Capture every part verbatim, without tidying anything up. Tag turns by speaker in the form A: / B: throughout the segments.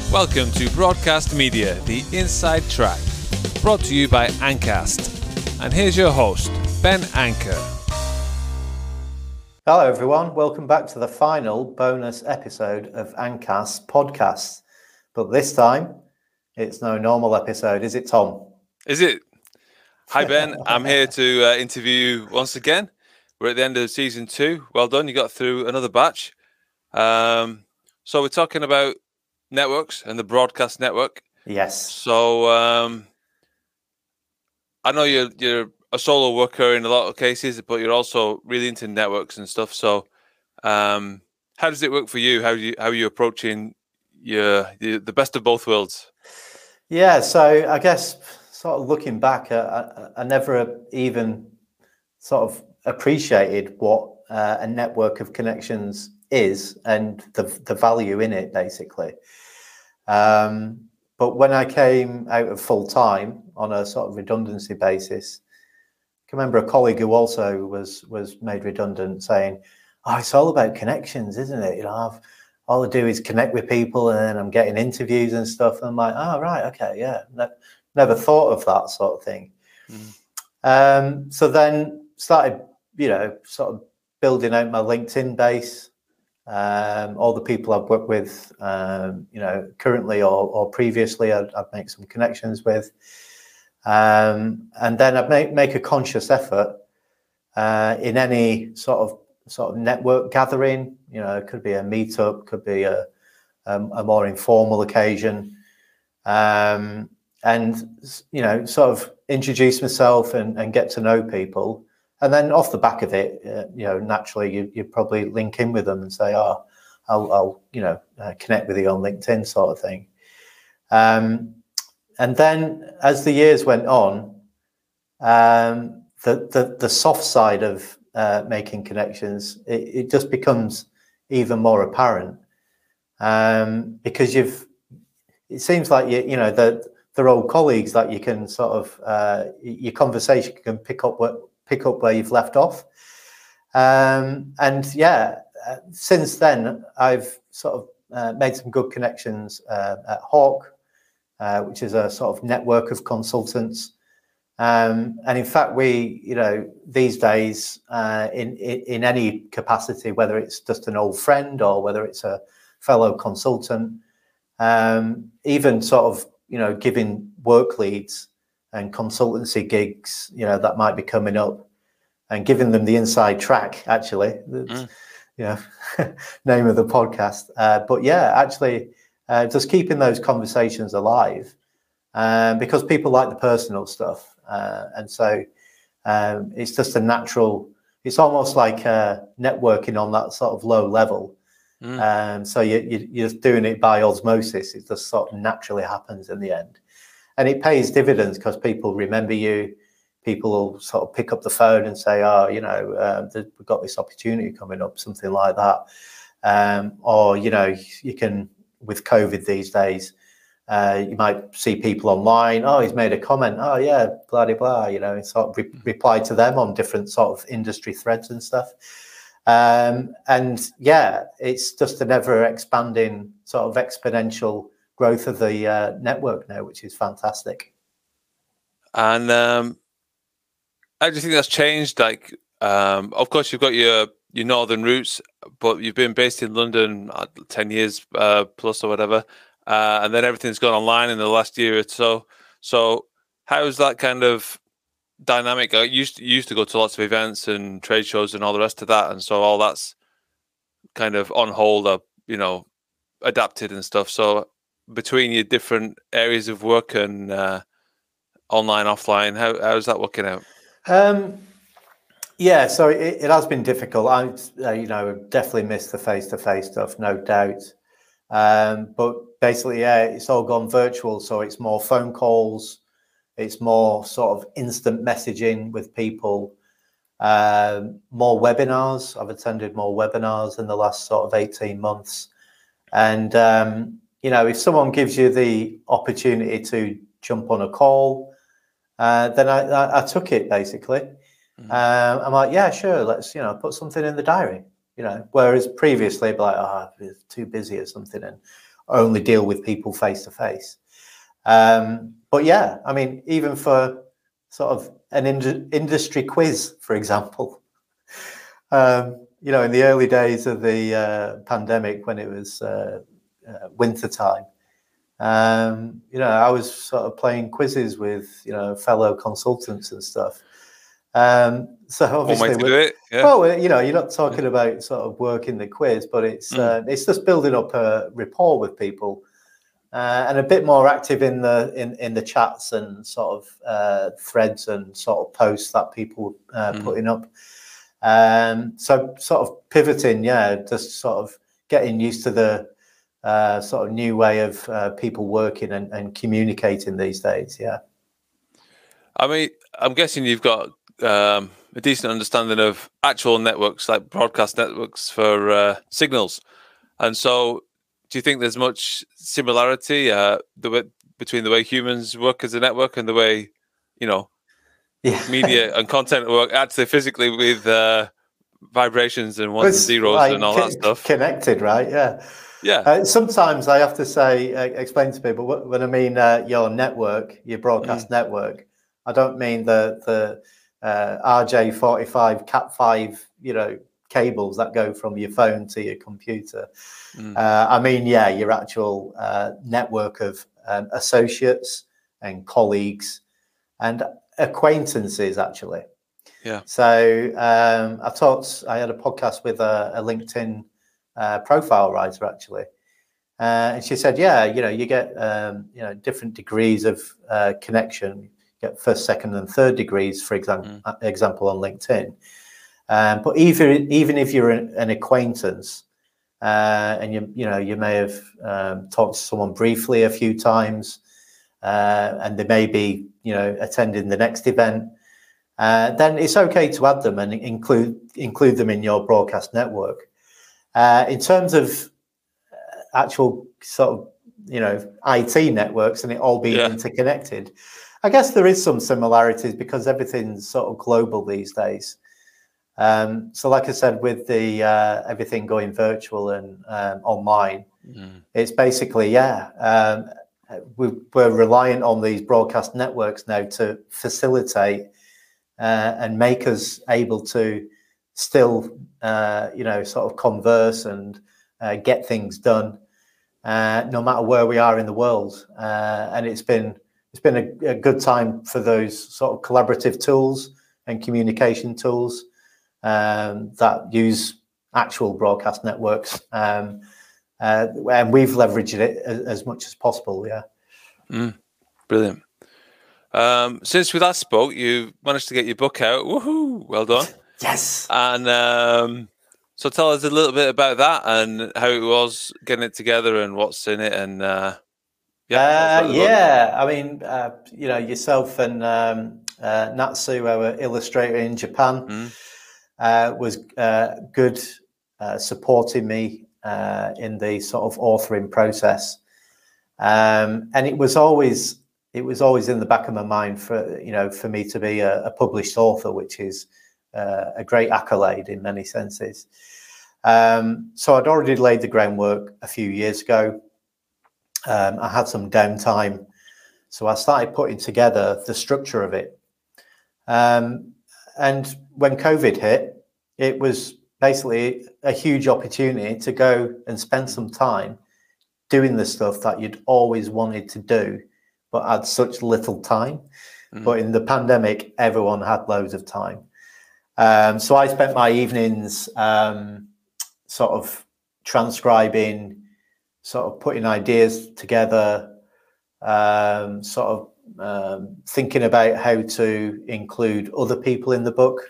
A: Welcome to Broadcast Media, the Inside Track, brought to you by Ancast. And here's your host, Ben Anker.
B: Hello everyone, welcome back to the final bonus episode of Ancast podcast. But this time, it's no normal episode, is it, Tom?
A: Is it? Hi Ben, I'm here to uh, interview you once again. We're at the end of season two. Well done, you got through another batch. Um, so we're talking about networks and the broadcast network.
B: Yes.
A: So um, I know you're you're a solo worker in a lot of cases, but you're also really into networks and stuff. So um, how does it work for you? How do you how are you approaching your, your the best of both worlds?
B: Yeah, so I guess sort of looking back, I, I, I never even sort of appreciated what uh, a network of connections is and the the value in it, basically. Um, but when I came out of full time on a sort of redundancy basis, I can remember a colleague who also was was made redundant saying, "Oh, it's all about connections, isn't it? You know, I've, all I do is connect with people, and then I'm getting interviews and stuff." And I'm like, "Oh, right, okay, yeah." Ne- never thought of that sort of thing. Mm. Um, so then started, you know, sort of building out my LinkedIn base. Um, all the people I've worked with, um, you know, currently or, or previously, I'd, I'd make some connections with. Um, and then I'd make, make a conscious effort uh, in any sort of sort of network gathering. You know, it could be a meetup, could be a, a, a more informal occasion. Um, and, you know, sort of introduce myself and, and get to know people. And then off the back of it, uh, you know, naturally you you probably link in with them and say, "Oh, I'll, I'll you know, uh, connect with you on LinkedIn," sort of thing. Um, and then as the years went on, um, the, the the soft side of uh, making connections, it, it just becomes even more apparent um, because you've. It seems like you you know that they're old colleagues that you can sort of uh, your conversation can pick up what. pick up where you've left off. Um, and yeah, uh, since then, I've sort of uh, made some good connections uh, at Hawk, uh, which is a sort of network of consultants. Um, and in fact, we, you know, these days, uh, in, in, in any capacity, whether it's just an old friend or whether it's a fellow consultant, um, even sort of, you know, giving work leads and consultancy gigs, you know, that might be coming up, and giving them the inside track, actually, mm. you know, name of the podcast. Uh, but yeah, actually, uh, just keeping those conversations alive, um, because people like the personal stuff, uh, and so um, it's just a natural. It's almost like uh, networking on that sort of low level. Mm. Um, so you, you, you're just doing it by osmosis. It just sort of naturally happens in the end. And it pays dividends because people remember you. People will sort of pick up the phone and say, "Oh, you know, uh, we've got this opportunity coming up," something like that. Um, or, you know, you can, with COVID these days, uh, you might see people online. "Oh, he's made a comment. Oh, yeah, blah, blah, blah," you know, and sort of re- reply to them on different sort of industry threads and stuff. Um, and yeah, it's just an ever expanding sort of exponential growth of the uh, network now, which is fantastic.
A: And um, how do you think that's changed? Like, um, of course, you've got your your northern roots, but you've been based in London uh, ten years uh, plus or whatever, uh, and then everything's gone online in the last year or so. So, how's that kind of dynamic? I used to, used to go to lots of events and trade shows and all the rest of that, and so all that's kind of on hold, or, you know, adapted and stuff. So, between your different areas of work and uh, online, offline, how how's that working out?
B: Um, yeah, so it, it has been difficult. I, uh, you know, definitely missed the face-to-face stuff, no doubt. Um, but basically, yeah, it's all gone virtual. So it's more phone calls, it's more sort of instant messaging with people, um, more webinars. I've attended more webinars in the last sort of eighteen months. And, um, you know, if someone gives you the opportunity to jump on a call, uh, then I, I, I took it, basically. Mm-hmm. Um, I'm like, yeah, sure, let's, you know, put something in the diary, you know, whereas previously, I'd be like, "Oh, I'm too busy or something." And only deal with people face to face. Um, but yeah, I mean, even for sort of an ind- industry quiz, for example, um, you know, in the early days of the uh, pandemic, when it was uh, uh, winter time, um, you know, I was sort of playing quizzes with, you know, fellow consultants and stuff. Um, so obviously,
A: One way to do it, yeah.
B: Well, you know, you're not talking yeah. about sort of working the quiz, but it's mm. uh, it's just building up a rapport with people. Uh, and a bit more active in the in, in the chats and sort of uh, threads and sort of posts that people uh, mm. putting up. Um, so sort of pivoting, yeah, just sort of getting used to the uh, sort of new way of uh, people working and, and communicating these days. Yeah.
A: I mean, I'm guessing you've got um, a decent understanding of actual networks, like broadcast networks for uh, signals, and so. Do you think there's much similarity uh, the way, between the way humans work as a network and the way, you know, yeah. media and content work actually physically with uh, vibrations and ones and zeros like and all co- that stuff?
B: Connected, right? Yeah.
A: Yeah.
B: Uh, sometimes I have to say, uh, explain to people when I mean uh, your network, your broadcast mm. network. I don't mean the the uh, R J forty-five Cat five, you know, cables that go from your phone to your computer. Mm. Uh, I mean, yeah, your actual uh, network of um, associates and colleagues and acquaintances, actually.
A: Yeah.
B: So um, I talked, I had a podcast with a, a LinkedIn uh, profile writer, actually. Uh, and she said, yeah, you know, you get, um, you know, different degrees of uh, connection. You get first, second and third degrees, for example, mm. example on LinkedIn. Um, but even even if you're an, an acquaintance, uh, and you you know you may have um, talked to someone briefly a few times, uh, and they may be you know attending the next event, uh, then it's okay to add them and include include them in your broadcast network. Uh, in terms of actual sort of you know I T networks and it all being yeah. interconnected, I guess there is some similarities because everything's sort of global these days. Um, so like I said, with the uh, everything going virtual and um, online, mm. it's basically, yeah, um, we, we're reliant on these broadcast networks now to facilitate uh, and make us able to still, uh, you know, sort of converse and uh, get things done, uh, no matter where we are in the world. Uh, and it's been it's been a, a good time for those sort of collaborative tools and communication tools. Um, that use actual broadcast networks, um, uh, and we've leveraged it as, as much as possible. Yeah,
A: mm, brilliant. Um, since we last spoke, you managed to get your book out. Woohoo! Well done.
B: Yes.
A: And um, so, tell us a little bit about that and how it was getting it together and what's in it. And uh,
B: yeah, uh, yeah. I mean, uh, you know, yourself and um, uh, Natsu, our illustrator in Japan. Mm. Uh, was uh, good uh, supporting me uh, in the sort of authoring process, um, and it was always it was always in the back of my mind for you know for me to be a, a published author, which is uh, a great accolade in many senses. Um, so I'd already laid the groundwork a few years ago. Um, I had some downtime, so I started putting together the structure of it. Um, And when COVID hit, it was basically a huge opportunity to go and spend some time doing the stuff that you'd always wanted to do, but had such little time. Mm. But in the pandemic, everyone had loads of time. Um, so I spent my evenings um, sort of transcribing, sort of putting ideas together, um, sort of Um, thinking about how to include other people in the book,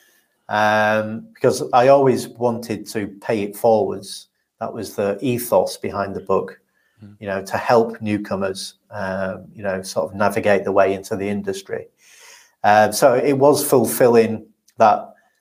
B: um, because I always wanted to pay it forwards. That was the ethos behind the book, mm. you know, to help newcomers, um, you know, sort of navigate the way into the industry. Um, so it was fulfilling that.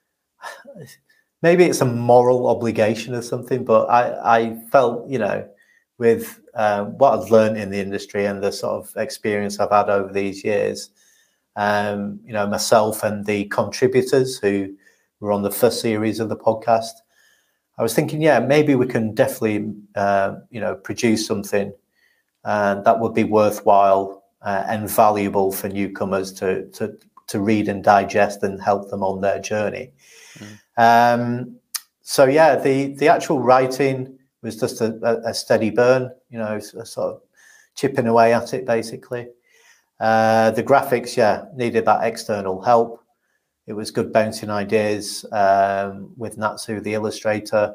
B: Maybe it's a moral obligation or something, but I, I felt, you know, with um, what I've learned in the industry and the sort of experience I've had over these years, um, you know, myself and the contributors who were on the first series of the podcast, I was thinking, yeah, maybe we can definitely, uh, you know, produce something uh, that would be worthwhile uh, and valuable for newcomers to to to read and digest and help them on their journey. Mm. Um, so yeah, the the actual writing was just a, a steady burn, you know, sort of chipping away at it basically. Uh, the graphics, yeah, needed that external help. It was good bouncing ideas um, with Natsu, the illustrator.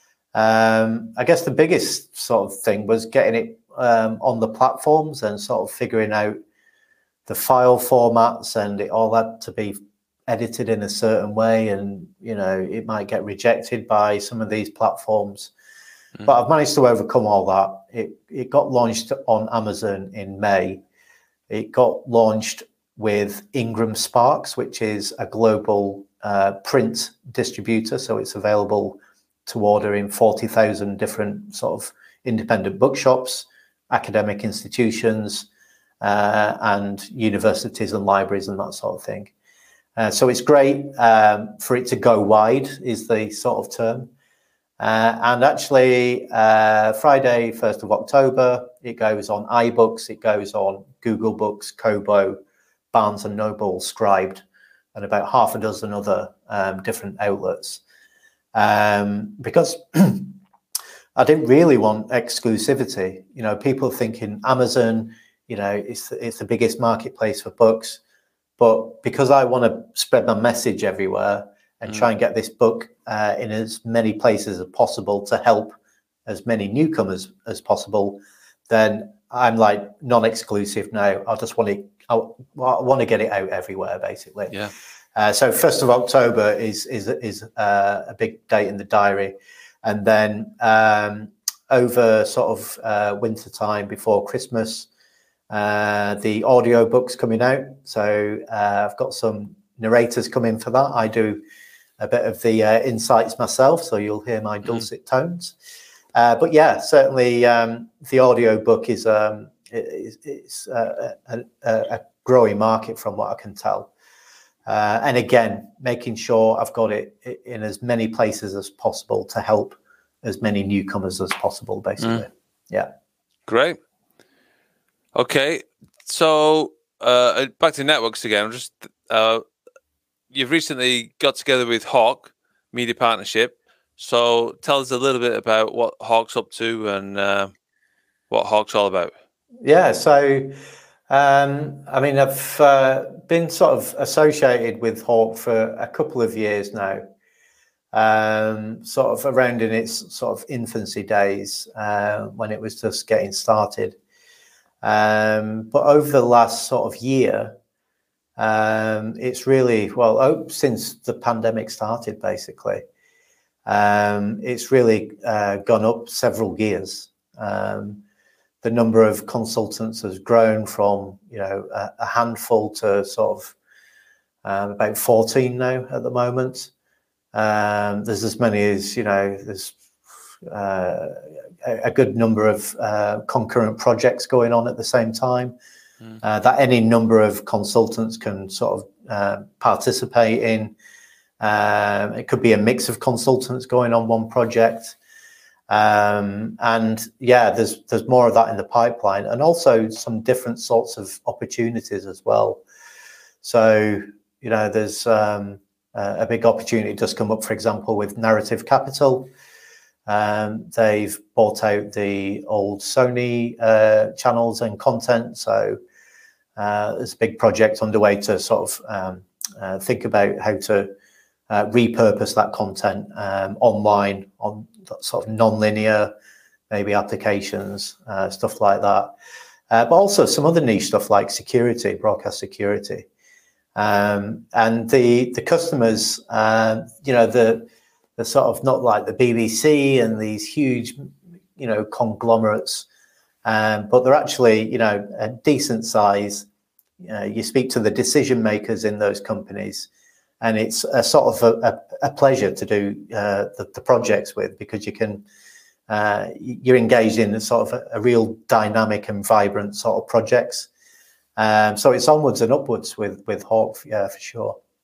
B: Um, I guess the biggest sort of thing was getting it um, on the platforms and sort of figuring out the file formats, and it all had to be edited in a certain way, and you know it might get rejected by some of these platforms. Mm. But I've managed to overcome all that. It it got launched on Amazon in May. It got launched with Ingram Sparks, which is a global uh, print distributor. So it's available to order in forty thousand different sort of independent bookshops, academic institutions, uh, and universities and libraries and that sort of thing. Uh, so it's great um, for it to go wide is the sort of term. Uh, and actually, uh, Friday, first of October, it goes on iBooks, it goes on Google Books, Kobo, Barnes and Noble, Scribed, and about half a dozen other um, different outlets. Um, because I didn't really want exclusivity. You know, people thinking Amazon, you know, it's, it's the biggest marketplace for books. But because I want to spread my message everywhere and mm. try and get this book uh, in as many places as possible to help as many newcomers as possible, then I'm like non-exclusive now. I just want to, I, I want to get it out everywhere, basically.
A: Yeah.
B: Uh, so first of October is is is uh, a big date in the diary, and then um, over sort of uh, winter time before Christmas, uh, the audio book's coming out. So uh, I've got some narrators coming for that. I do a bit of the uh, insights myself, so you'll hear my dulcet mm. tones. Uh, but yeah, certainly um, the audio book is um, is, is uh, a, a, a growing market from what I can tell. Uh, and again, making sure I've got it in as many places as possible to help as many newcomers as possible, basically. Mm. Yeah.
A: Great. Okay. So uh, back to networks again. Just uh, you've recently got together with Hawk Media Partnership. So tell us a little bit about what Hawk's up to and uh, what Hawk's all about.
B: Yeah. So, um, I mean, I've uh, been sort of associated with Hawk for a couple of years now, um, sort of around in its sort of infancy days uh, when it was just getting started. Um, but over the last sort of year, um, it's really, well, oh, since the pandemic started, basically, um, it's really uh, gone up several gears. Um, the number of consultants has grown from, you know, a, a handful to sort of um, about fourteen now at the moment. Um, there's as many as, you know, there's uh, a, a good number of uh, concurrent projects going on at the same time mm. uh, that any number of consultants can sort of uh, participate in. Um, it could be a mix of consultants going on one project. Um, and yeah, there's there's more of that in the pipeline, and also some different sorts of opportunities as well. So, you know, there's um, a big opportunity just come up, for example, with Narrative Capital. Um, they've bought out the old Sony uh, channels and content. So uh, there's a big project underway to sort of um, uh, think about how to uh, repurpose that content um, online on sort of non-linear, maybe applications, uh, stuff like that. Uh, but also some other niche stuff like security, broadcast security. Um, and the the customers, uh, you know, the the sort of not like the B B C and these huge, you know, conglomerates, um, but they're actually, you know, a decent size. Uh, you speak to the decision makers in those companies, and it's a sort of a, a, a pleasure to do uh, the, the projects with, because you can, uh, you're engaged in a sort of a, a real dynamic and vibrant sort of projects. Um, so it's onwards and upwards with with Hawk, yeah, for sure.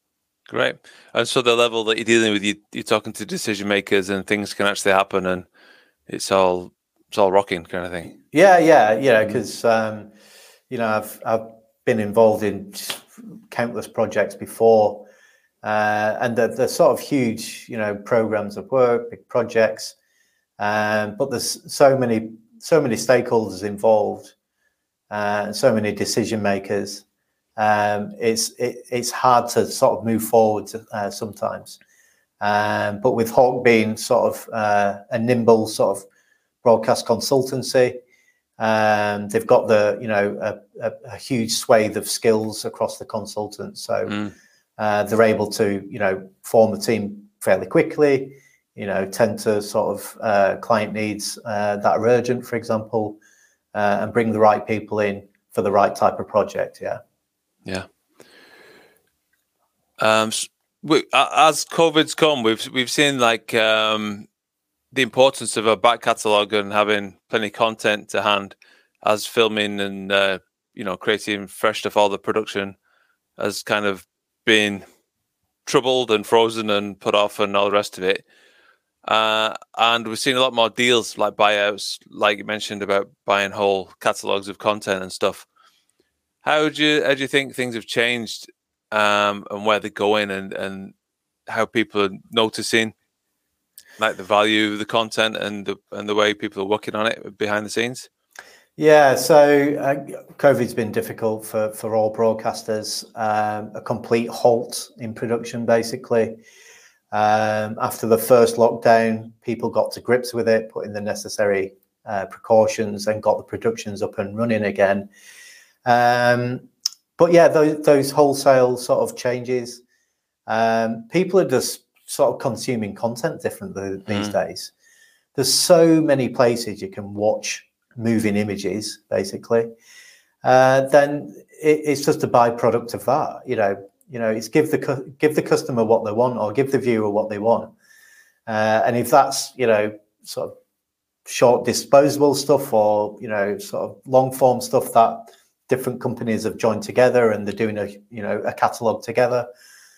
A: Great. And so the level that you're dealing with, you, you're talking to decision makers, and things can actually happen, and it's all it's all rocking kind of thing.
B: Yeah, yeah, yeah. Because um, you know, I've I've been involved in countless projects before, uh, and they're, they're sort of huge, you know, programs of work, big projects. Um, but there's so many so many stakeholders involved, uh, and so many decision makers. Um, it's it, it's hard to sort of move forward uh, sometimes. Um, but with Hawk being sort of uh, a nimble sort of broadcast consultancy, um, they've got the you know a, a, a huge swathe of skills across the consultants, so
A: Mm.
B: uh, they're able to you know form a team fairly quickly. You know, tend to sort of uh, client needs uh, that are urgent, for example, uh, and bring the right people in for the right type of project. Yeah.
A: Yeah. Um, we, as COVID's come, we've we've seen like um, the importance of a back catalogue and having plenty of content to hand, as filming and uh, you know creating fresh stuff. All the production has kind of been troubled and frozen and put off and all the rest of it. Uh, and we've seen a lot more deals like buyouts, like you mentioned about buying whole catalogues of content and stuff. How do you how do you think things have changed, um, and where they're going, and, and how people are noticing like the value of the content and the and the way people are working on it behind the scenes?
B: Yeah, so uh, COVID's been difficult for, for all broadcasters. Um, a complete halt in production, basically. Um, after the first lockdown, people got to grips with it, put in the necessary uh, precautions, and got the productions up and running again. Um, but yeah, those, those wholesale sort of changes. Um, people are just sort of consuming content differently these mm. days. There's so many places you can watch moving images, basically. Uh, then it, it's just a byproduct of that. You know, you know, it's give the give the customer what they want, or give the viewer what they want. Uh, and if that's you know sort of short disposable stuff, or you know sort of long form stuff that different companies have joined together and they're doing a you know a catalog together.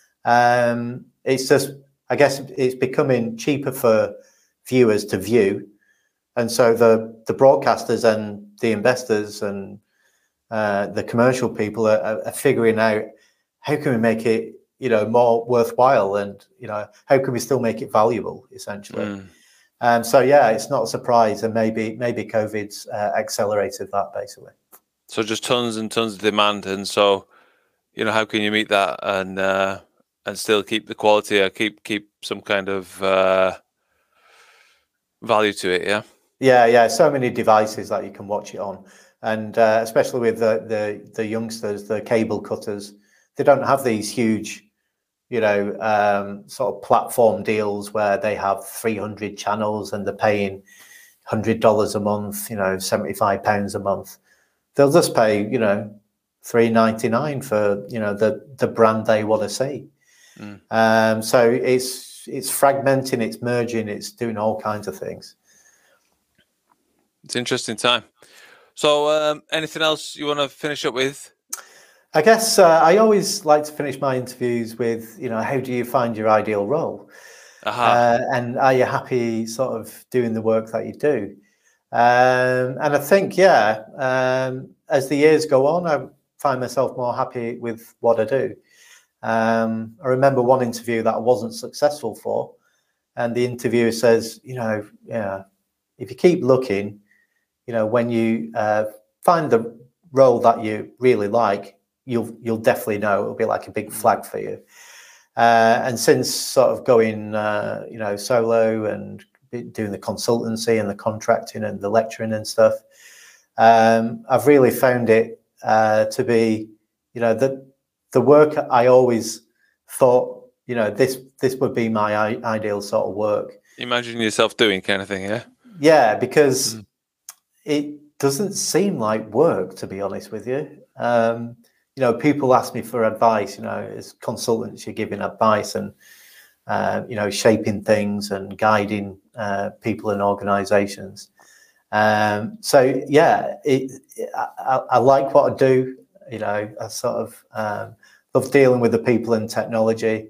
B: Um, it's just, I guess, it's becoming cheaper for viewers to view, and so the the broadcasters and the investors and uh, the commercial people are, are figuring out how can we make it you know more worthwhile, and you know how can we still make it valuable, essentially. Mm. Um, so yeah, it's not a surprise, and maybe maybe COVID's uh, accelerated that, basically.
A: So just tons and tons of demand, and so you know how can you meet that and uh, and still keep the quality, or keep keep some kind of uh, value to it? Yeah,
B: yeah, yeah. So many devices that you can watch it on, and uh, especially with the, the the youngsters, the cable cutters, they don't have these huge, you know, um, sort of platform deals where they have three hundred channels and they're paying one hundred dollars a month, you know, seventy-five pounds a month. They'll just pay, you know, three ninety-nine for, you know, the, the brand they want to see. Mm. Um, so it's, it's fragmenting, it's merging, it's doing all kinds of things.
A: It's an interesting time. So um, anything else you want to finish up with?
B: I guess uh, I always like to finish my interviews with, you know, how do you find your ideal role? Uh-huh. Uh, and are you happy sort of doing the work that you do? Um, and I think, yeah, um, as the years go on, I find myself more happy with what I do. Um, I remember one interview that I wasn't successful for, and the interviewer says, you know, yeah, if you keep looking, you know, when you uh, find the role that you really like, you'll you'll definitely know. It'll be like a big flag for you. Uh, and since sort of going, uh, you know, solo and doing the consultancy and the contracting and the lecturing and stuff, um, I've really found it uh, to be, you know, the the work I always thought, you know, this this would be my I- ideal sort of work.
A: Imagine yourself doing kind of thing, yeah?
B: Yeah, because mm. it doesn't seem like work, to be honest with you. Um, you know, people ask me for advice, you know, as consultants, you're giving advice and, uh, you know, shaping things and guiding uh, people and organizations. Um, so, yeah, it, it, I, I like what I do. You know, I sort of um, love dealing with the people and technology.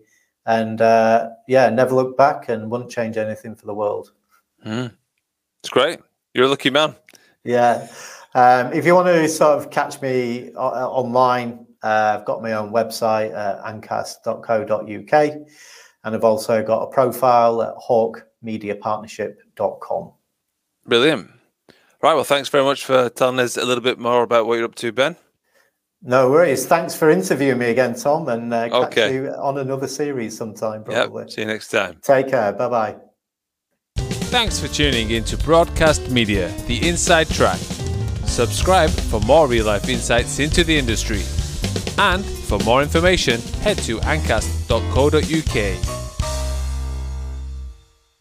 B: and uh, yeah, never look back and wouldn't change anything for the world.
A: Mm. It's great. You're a lucky man.
B: Yeah. Um, if you want to sort of catch me uh, online, uh, I've got my own website, uh, ancast dot co dot U K, and I've also got a profile at hawk media partnership dot com.
A: Brilliant. Right. Well, thanks very much for telling us a little bit more about what you're up to, Ben.
B: No worries. Thanks for interviewing me again, Tom, and uh, catch
A: Okay.
B: you on another series sometime, probably.
A: Yep. See you next time.
B: Take care. Bye-bye.
C: Thanks for tuning in to Broadcast Media, the Inside Track. Subscribe for more real-life insights into the industry. And for more information, head to ancast dot co dot U K.